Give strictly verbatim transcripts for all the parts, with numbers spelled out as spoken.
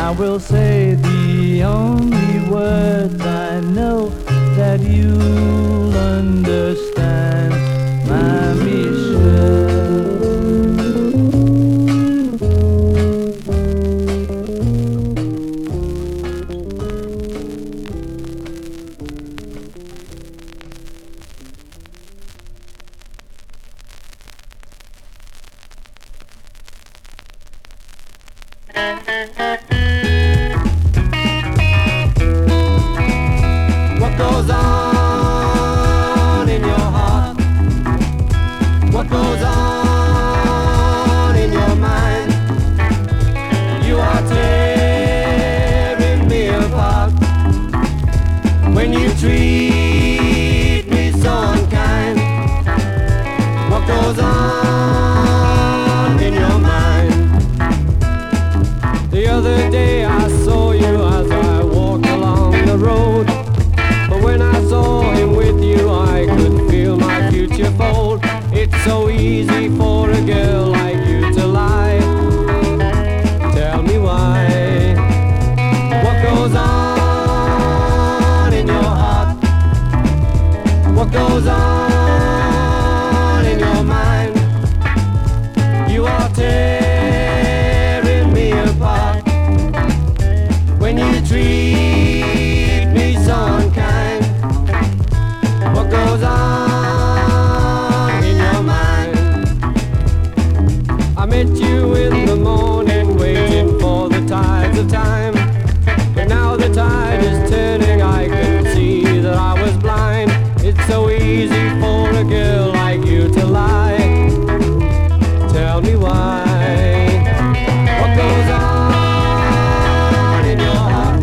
I will say the only words I know that you'll understand, my Michelle. What goes on in your heart? What goes on in your mind? You are tearing me apart when you treat me so unkind. What goes on in your mind? The other day I saw you as I walked along the road, but when I saw him with you I could feel my future fold. It's so easy for a girl like you to lie. Tell me why. What goes on in your heart? What goes on in your mind? You are tearing me apart when you treat me so unkind. What goes on in your mind? I met you in the morning waiting for the tides of time, but now the tide is turning, I can see that I was blind. It's so easy for a girl like you to lie. Tell me why. What goes on in your heart?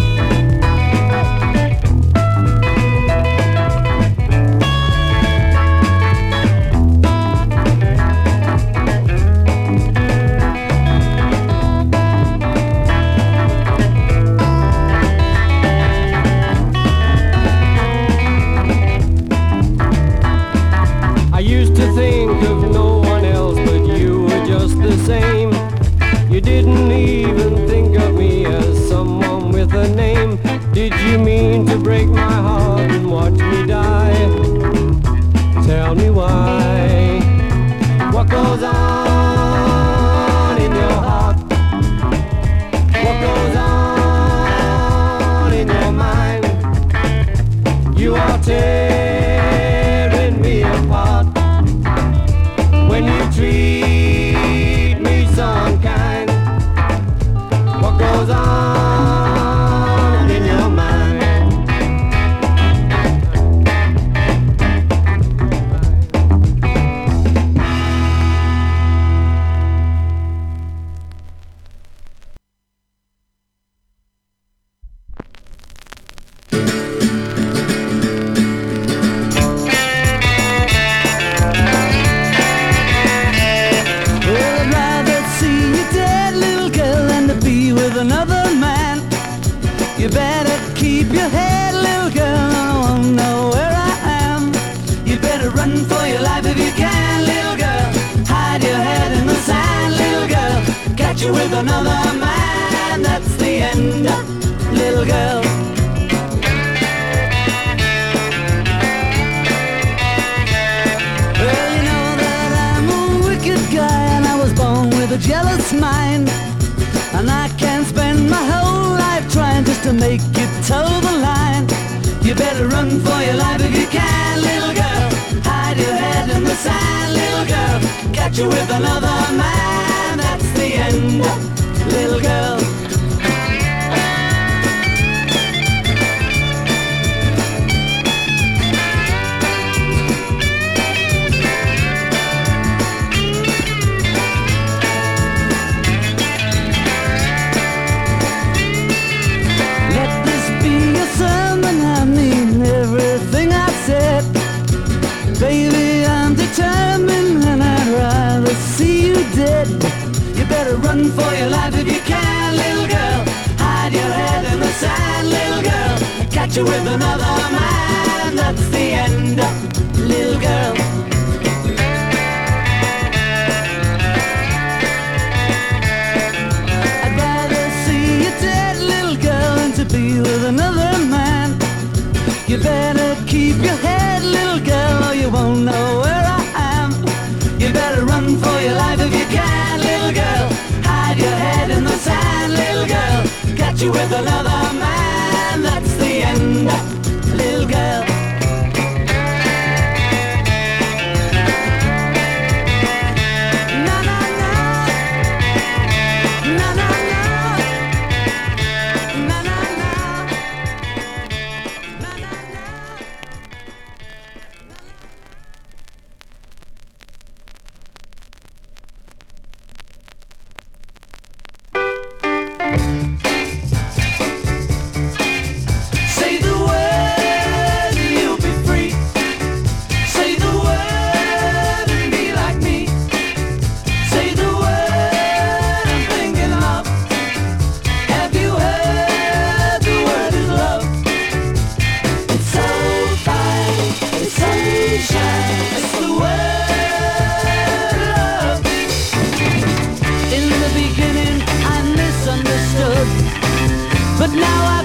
I used to think of no one else, but you were just the same. You didn't even think of me as someone with a name. Did you mean to break my heart and watch me die? Tell me why. What goes on in your heart? What goes on in your mind? You are tearing me apart when you treat me so unkind. What goes on in your mind? Well, I'd rather see you dead, little girl, than to be with another man. You better keep your head, little girl, I won't know where I am. You better run for your life if you can, little girl. Hide your head in the sand, little girl. Catch you with another man, that's the end, little girl. Well, you know that I'm a wicked guy, and I was born with a jealous mind, and I can't spend my whole life trying just to make you toe the line. You better run for your life if you can, little girl. Hide your head in the sand, little girl. Catch you with another man, that's the end, little girl. Let this be a sermon, I mean everything I said. Baby, I'm determined and I'd rather see you dead. You better run for your life if you can, little girl. Hide your head in the sand, little girl. Catch you with another man, that's the end, little girl. I'd rather see you with another man. You better keep your head, little girl, or you won't know where I am. You better run for your life if you can, little girl. Hide your head in the sand, little girl. Catch you with another man, that's the end, little girl. But now I